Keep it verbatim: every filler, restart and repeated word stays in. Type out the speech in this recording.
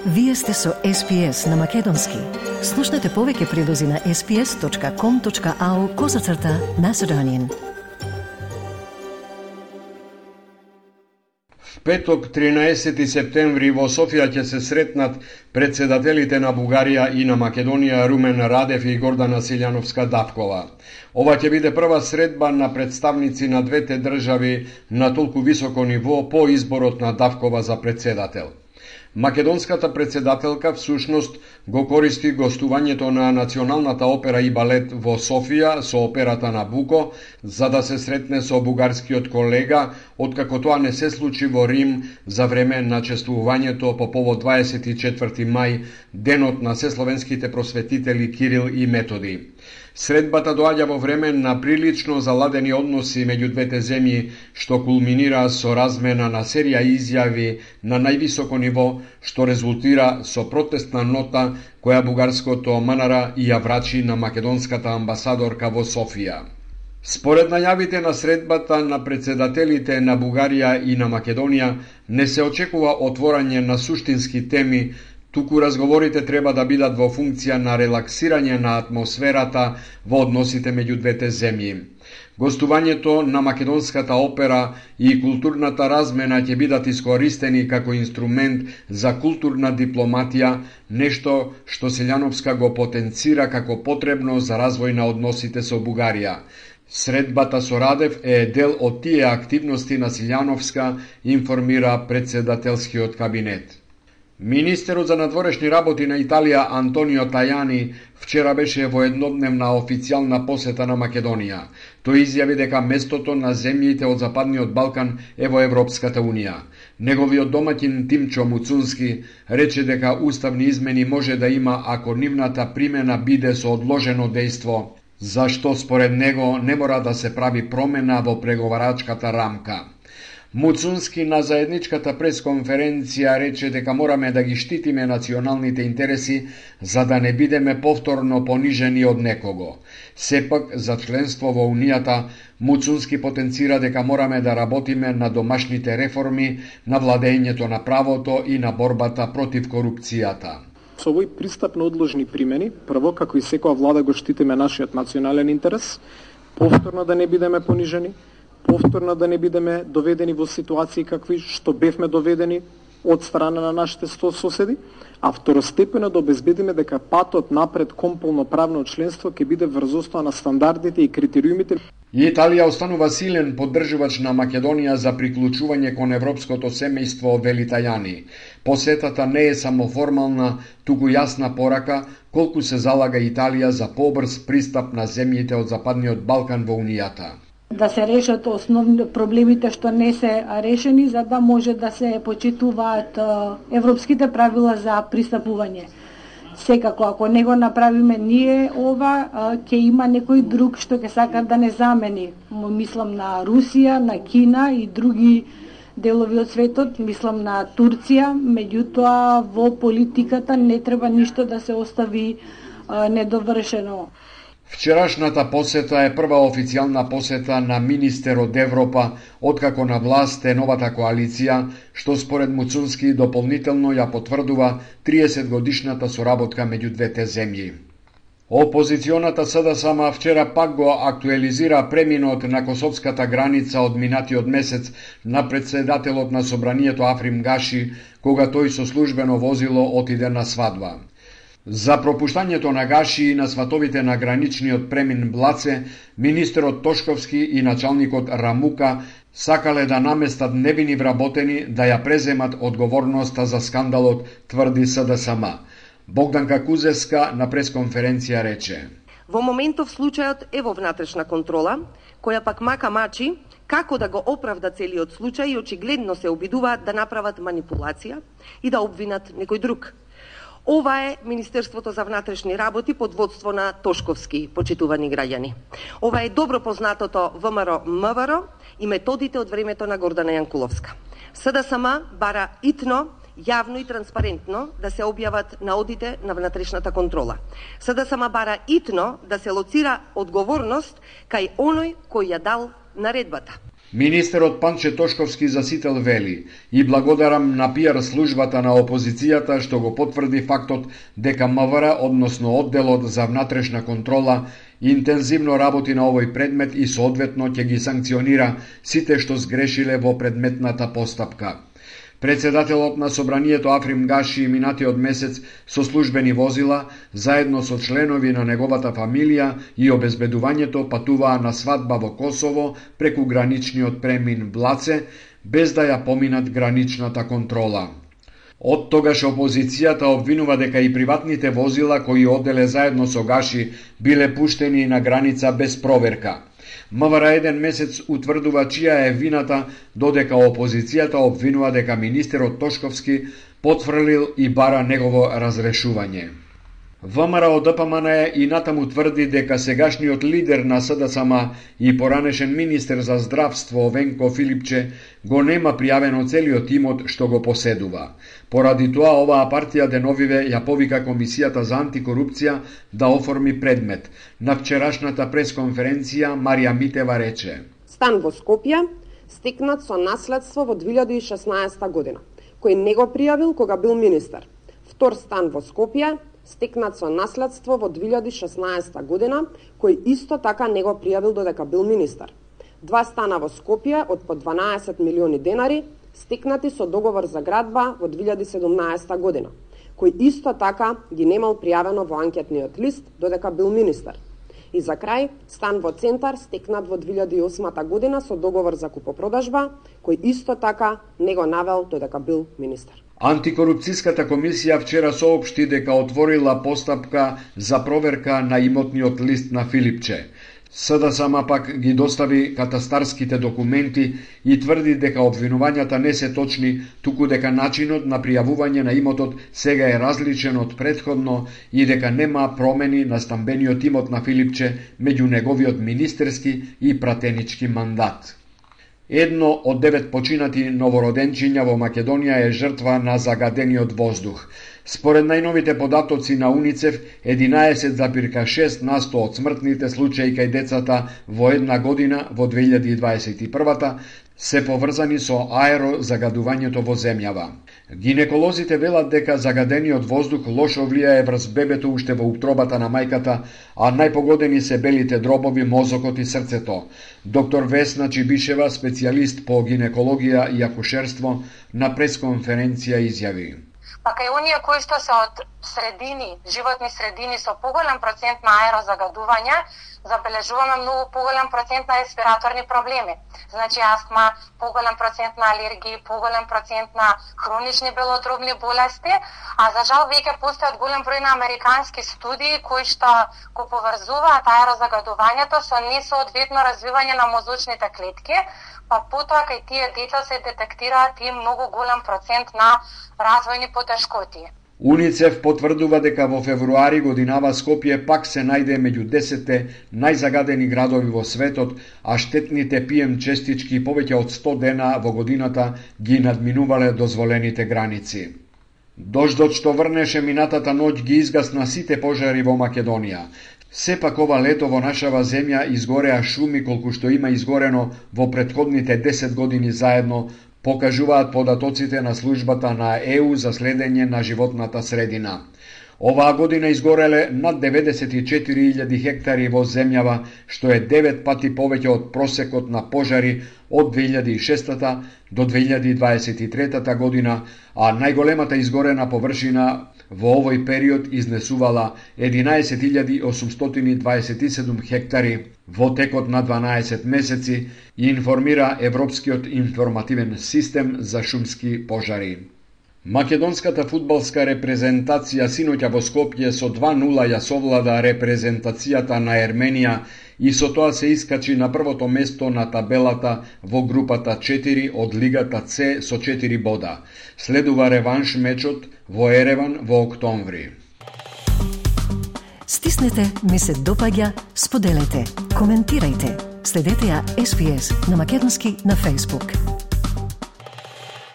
Вие сте со Ес Пи Ес на Македонски. Слушнете повеќе прилози на ес пи ес точка ком точка ау козацрта Macedonian. Петок, тринаесети септември, во Софија ќе се сретнат председателите на Бугарија и на Македонија Румен Радев и Гордана Силјановска-Давкова. Ова ќе биде прва средба на представници на двете држави на толку високо ниво по изборот на Давкова за председател. Македонската председателка всушност го користи гостувањето на Националната опера и балет во Софија со операта Набуко за да се сретне со бугарскиот колега, откако тоа не се случи во Рим за време на чествувањето по повод дваесет и четврти мај, денот на сесловенските просветители Кирил и Методи. Средбата доаѓа во време на прилично заладени односи меѓу двете земји, што кулминира со размена на серија изјави на највисоко ниво, што резултира со протестна нота која бугарското МНР ја врачи на македонската амбасадорка во Софија. Според најавите на средбата на председателите на Бугарија и на Македонија, не се очекува отворање на суштински теми, туку разговорите треба да бидат во функција на релаксирање на атмосферата во односите меѓу двете земји. Гостувањето на Македонската опера и културната размена ќе бидат искористени како инструмент за културна дипломатија, нешто што Силјановска го потенцира како потребно за развој на односите со Бугарија. Средбата со Радев е дел од тие активности на Силјановска, информира председателскиот кабинет. Министерот за надворешни работи на Италија Антонио Тајани вчера беше во еднодневна официјална посета на Македонија. Тој изјави дека местото на земјите од Западниот Балкан е во Европската Унија. Неговиот домаќин Тимчо Муцунски рече дека уставни измени може да има ако нивната примена биде со одложено дејство, зашто според него не мора да се прави промена во преговарачката рамка. Муцунски на заедничката пресконференција рече дека мораме да ги штитиме националните интереси за да не бидеме повторно понижени од некого. Сепак, за членство во Унијата, Муцунски потенцира дека мораме да работиме на домашните реформи, на владењето на правото и на борбата против корупцијата. Со овој пристап на одложни примени, прво, како и секоја влада, го штитиме нашиот национален интерес, повторно да не бидеме понижени, повторно да не бидеме доведени во ситуации какви што бевме доведени од страна на нашите соседи, а второстепено да обезбедиме дека патот напред кон полноправно членство ќе биде врз основа на стандардите и критериумите. Италија останува силен поддржувач на Македонија за приклучување кон европското семејство, вели Тајани. Посетата не е само формална, туку јасна порака колку се залага Италија за побрз пристап на земјите од Западниот Балкан во Унијата. Да се решат основни проблемите што не се решени, за да може да се почитуваат европските правила за пристапување. Секако, ако не го направиме ние ова, ќе има некој друг што ќе сака да не замени. Мислам на Русија, на Кина и други делови од светот, мислам на Турција, меѓутоа во политиката не треба ништо да се остави недовршено. Вчерашната посета е прва официјална посета на министер од Европа, откако на власт е новата коалиција, што според Муцунски дополнително ја потврдува триесет годишната соработка меѓу двете земји. Опозиционата СДСМ вчера пак го актуализира преминот на косовската граница од минатиот месец на председателот на собранието Африм Гаши, кога тој со службено возило отиде на свадба. За пропуштањето на Гаши и на сватовите на граничниот премин Блаце, министерот Тошковски и началникот Рамука сакале да наместат невини вработени да ја преземат одговорноста за скандалот, тврди СДСМ. Богданка Кузеска на пресконференција рече: Во моментов случајот е во внатрешна контрола, која пак мака мачи како да го оправда целиот случај и очигледно се обидуваат да направат манипулација и да обвинат некој друг. Ова е Министерството за внатрешни работи под водство на Тошковски, почитувани граѓани. Ова е добро познатото ВМРО МВР и методите од времето на Гордана Јанкуловска. СДСМ бара итно, јавно и транспарентно да се објават наодите на внатрешната контрола. СДСМ бара итно да се лоцира одговорност кај оној кој ја дал наредбата. Министерот Панче Тошковски за сител вели: и благодарам на пиар службата на опозицијата што го потврди фактот дека МВР, односно одделот за внатрешна контрола, интензивно работи на овој предмет и соодветно ќе ги санкционира сите што сгрешиле во предметната постапка. Председателот на Собранието Африм Гаши минатиот месец со службени возила, заедно со членови на неговата фамилија и обезбедувањето патуваа на свадба во Косово преку граничниот премин Блаце, без да ја поминат граничната контрола. Од тогаш опозицијата обвинува дека и приватните возила кои оделе заедно со Гаши биле пуштени на граница без проверка. МВР еден месец утврдува чија е вината, додека опозицијата обвинува дека министерот Тошковски потврлил и бара негово разрешување. ВМРО ДПМН и натаму тврди дека сегашниот лидер на СДСМ и поранешен министер за здравство Венко Филипче го нема пријавено целиот имот што го поседува. Поради тоа оваа партија деновиве ја повика Комисијата за антикорупција да оформи предмет. На вчерашната пресконференција Марија Митева рече: Стан во Скопје стекнат со наследство во две илјади и шеснаесета година, кој не го пријавил кога бил министер. Втор стан во Скопје стекнат со наследство во две илјади и шеснаесета година, кој исто така не го пријавил додека бил министер. Два стана во Скопје од по дванаесет милиони денари, стекнати со договор за градба во две илјади и седумнаесета година, кој исто така ги немал пријавено во анкетниот лист додека бил министер. И за крај, стан во Центар стекнат во две илјади и осма година со договор за купопродажба, кој исто така не го навел додека бил министер. Антикорупцијската комисија вчера соопшти дека отворила постапка за проверка на имотниот лист на Филипче. СДСМ пак ги достави катастарските документи и тврди дека обвинувањата не се точни, туку дека начинот на пријавување на имотот сега е различен од претходно и дека нема промени на стамбениот имот на Филипче меѓу неговиот министерски и пратенички мандат. Едно од девет починати новороденчиња во Македонија е жртва на загадениот воздух. Според најновите податоци на УНИЦЕФ, единаесет зарез и шест на сто од смртните случаи кај децата во една година во две илјади и дваесет и прва се поврзани со аерозагадувањето во земјава. Гинеколозите велат дека загадениот воздух лошо влијае врз бебето уште во утробата на мајката, а најпогодени се белите дробови, мозокот и срцето. Доктор Весна Чибишева, специјалист по гинекологија и акушерство, на пресконференција изјави: Па кај оние кои што се од средини, животни средини со поголем процент на аерозагадување, забележуваме многу поголем процент на респираторни проблеми. Значи астма, поголем процент на алергии, поголем процент на хронични белодробни болести, а за жал веќе постојат голем број на американски студии кои што го поврзуваат аерозагадувањето со несоодветно развивање на мозочните клетки, па потоа кај тие деца се детектираат и многу голем процент на развојни потешкоти. УНИЦЕФ потврдува дека во февруари годинава Скопје пак се најде меѓу десетте најзагадени градови во светот, а штетните пи ем честички повеќе од сто дена во годината ги надминувале дозволените граници. Дождот што врнеше минатата ноќ ги изгасна сите пожари во Македонија. Сепак ова лето во нашава земја изгореа шуми колку што има изгорено во претходните десет години заедно, покажуваат податоците на службата на Е У за следење на животната средина. Оваа година изгореле над деветдесет и четири илјади хектари во земјава, што е девет пати повеќе од просекот на пожари од две илјади и шеста до две илјади и дваесет и трета година, а најголемата изгорена површина во овој период изнесувала единаесет илјади осумстотини дваесет и седум хектари во текот на дванаесет месеци, информира Европскиот информативен систем за шумски пожари. Македонската фудбалска репрезентација синоќа во Скопје со два нула ја совлада репрезентацијата на Ерменија и со тоа се искачи на првото место на табелата во групата четири од Лигата С со четири бода. Следува реванш мечот во Ереван во октомври. Стиснете, ми се допаѓа, споделете, коментирајте. Следете ја Ес Би Ес на македонски на Facebook.